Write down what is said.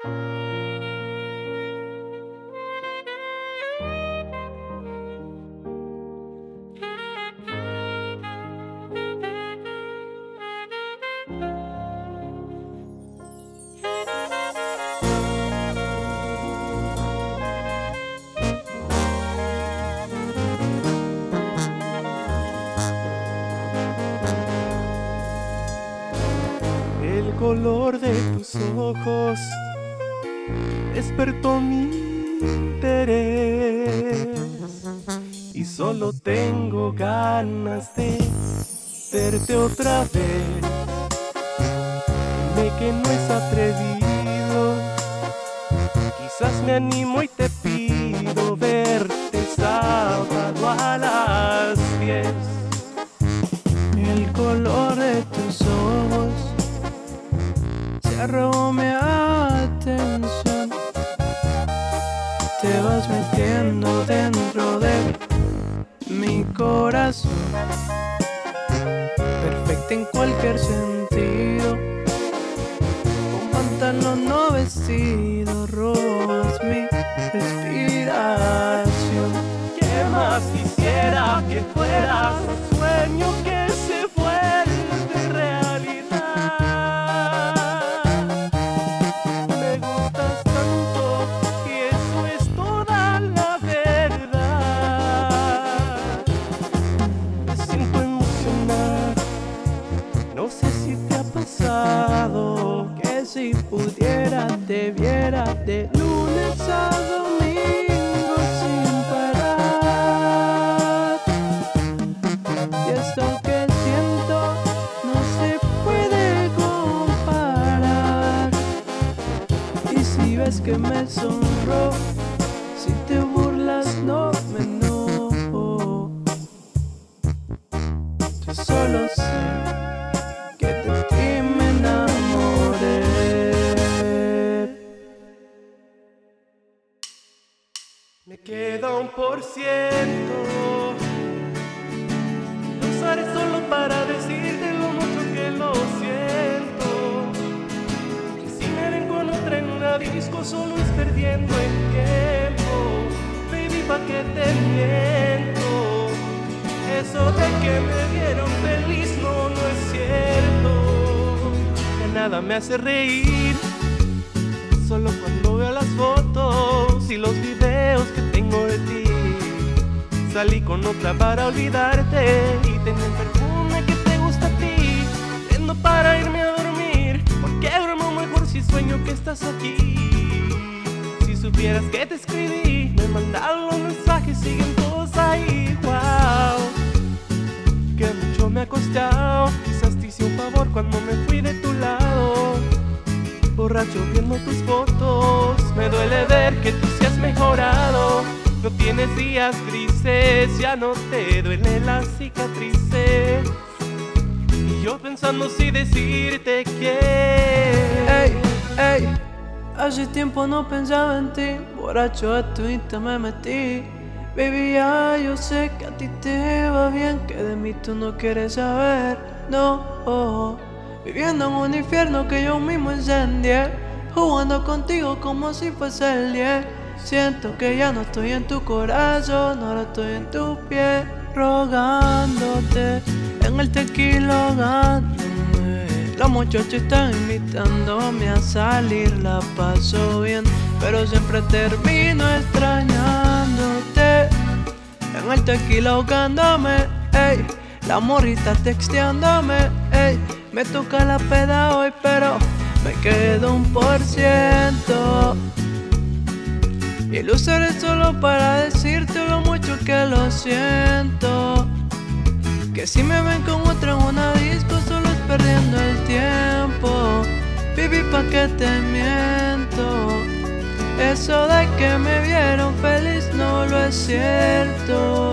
El color de tus ojos despertó mi interés y solo tengo ganas de verte otra vez. Dime que no es atrevido, quizás me animo y te pido verte el sábado a las 10. El color de tus ojos se robó mi atención. Te vas metiendo dentro de mi corazón, perfecta en cualquier sentido. Con pantalón no vestido, robas mi respiración. ¿Qué más quisiera que fueras un sueño que se vuelve realidad? Me gustas tanto y eso es toda la verdad. Me siento emocionar, no sé si te ha pasado Que si pudiera te viera de lunes a domingo sin parar. Y esto que siento no se puede comparar. Y si ves que me sonrojo, si te burlas no me enojo. Yo solo sé que de ti me enamoré. Me queda 1%. Lo usaré solo para decirte lo mucho que lo siento. Que si me ven con otra en una disco solo es perdiendo el tiempo. Baby, pa' que te miento. Eso de que me vieron feliz no es cierto. Que nada me hace reír, solo cuando veo las fotos y los videos que tengo de ti. Salí con otra para olvidarte y tenía el perfume que te gusta a ti. Prendo para irme a dormir, porque duermo mejor si sueño que estás aquí. Si supieras que te escribí, me mandaron los mensajes, siguen todos ahí. Wow, que mucho me ha costado. Quizás te hice un favor cuando me fui de tu lado. Borracho viendo tus fotos, me duele ver que tú sí has mejorado. No tienes días grises, ya no te duelen las cicatrices. Y yo pensando si decirte que Ey, ey, hace tiempo no pensaba en ti. Borracho a Twitter me metí. Baby, ya yo sé que a ti te va bien, que de mí tú no quieres saber, no. Viviendo en un infierno que yo mismo incendié, jugando contigo como si fuese el 10. Siento que ya no estoy en tu corazón, ahora estoy en tu pie, rogándote en el tequila ahogándome. Los muchachos están invitándome a salir, la paso bien, pero siempre termino extrañándote. En el tequila ahogándome, ey, la morrita texteándome, ey. Me toca la peda hoy, pero me quedo 1%. Y lo usaré solo para decirte lo mucho que lo siento. Que si me ven con otra en una disco solo es perdiendo el tiempo. Baby, pa' que te miento. Eso de que me vieron feliz no lo es cierto.